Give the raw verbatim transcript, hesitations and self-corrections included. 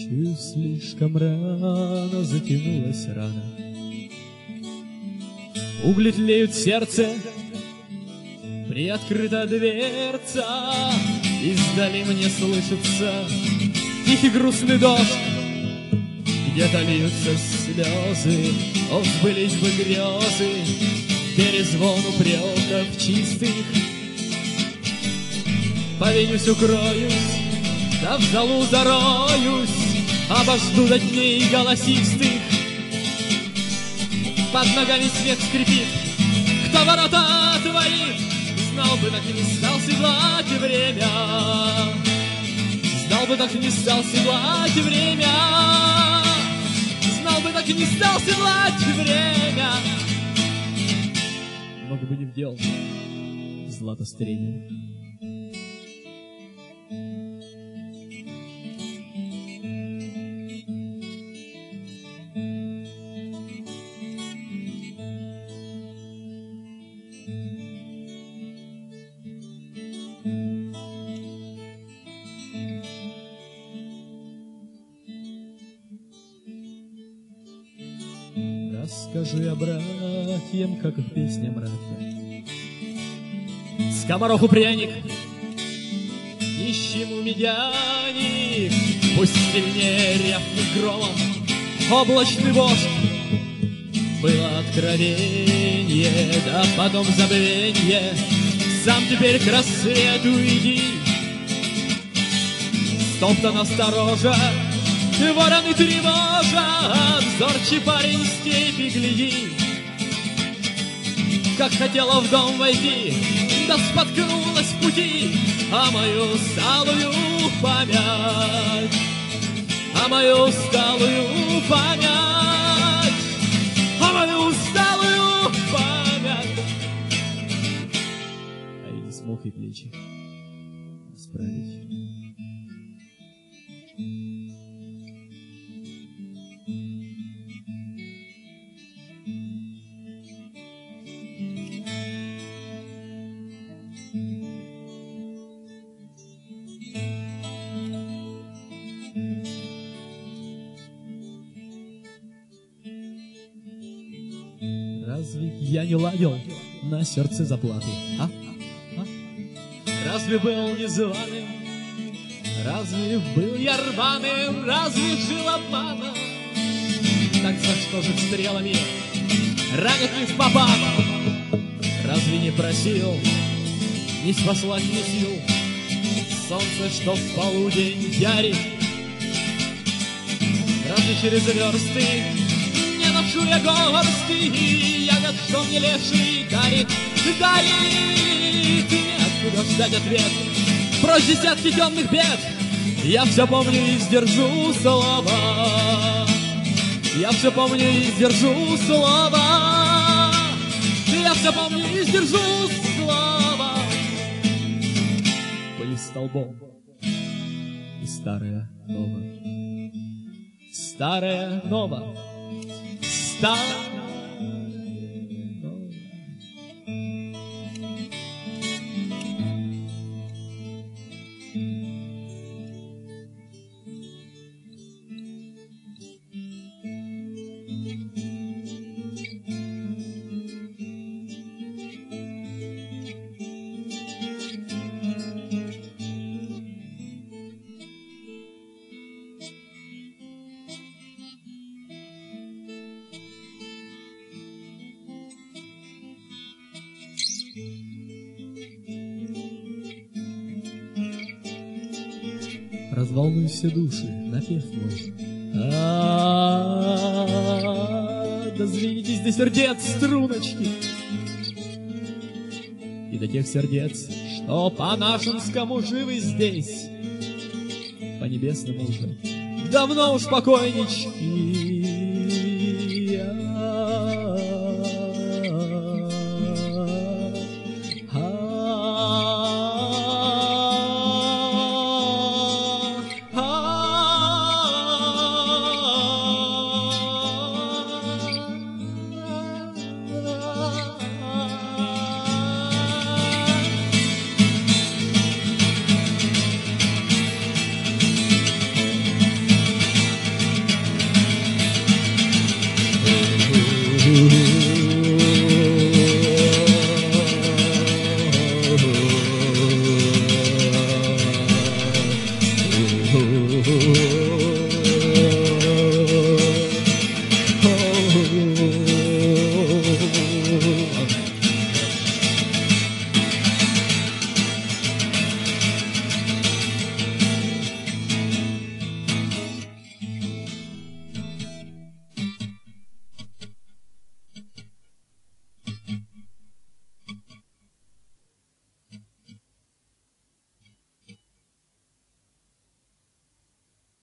Чую, слишком рано затянулась рана. Угли тлеют в сердце, приоткрыта дверца. Издали мне слышится тихий грустный дождь. Где-то льются слезы, о, сбылись бы грезы, перезвон упреков чистых. Повинюсь, укроюсь, да в залу зароюсь, обожду до дней голосистых. Под ногами снег скрипит, кто ворота отворит. Знал бы, так и не стал седлать время. Знал бы, так и не стал седлать время. Знал бы, так и не стал седлать время. Много бы не вдел злато стремя. Расскажи о братьям, как их песня братья. Скомороху пряник, нищему медяник. Пусть сильнее рявкнет громом облачный вождь. Было откровенье, да потом забвенье. Сам теперь к рассвету иди. Стоптан осторожа, вороны тревожат, взорчий парень степи гляди. Как хотела в дом войти, да споткнулась в пути, а мою усталую память, а мою усталую память, а мою усталую память. А я не смог и плечи справить. Разве я не ладил на сердце заплаты? А? А? Разве был незваным? Разве был я рваным? Разве жил обманом? Так за что же стрелами ранят не в попад? Разве не просил не спаслать мне сил солнце, что в полудень ярит? Разве через версты не ношу я горсти ягод, что мне леший дарит, дарит? Неоткуда ждать ответ, прочь десятки темных бед. Я все помню и сдержу слова. Я все помню и сдержу слова. Я все помню и сдержу слова. Были столбом и старое ново, старое ново, старое. Разволнуй все души, напев мой. А-а-а, дозвенитесь до сердец струночки, и до тех сердец, что по-нашенскому живы здесь, по небесному уже давно уж покойнички.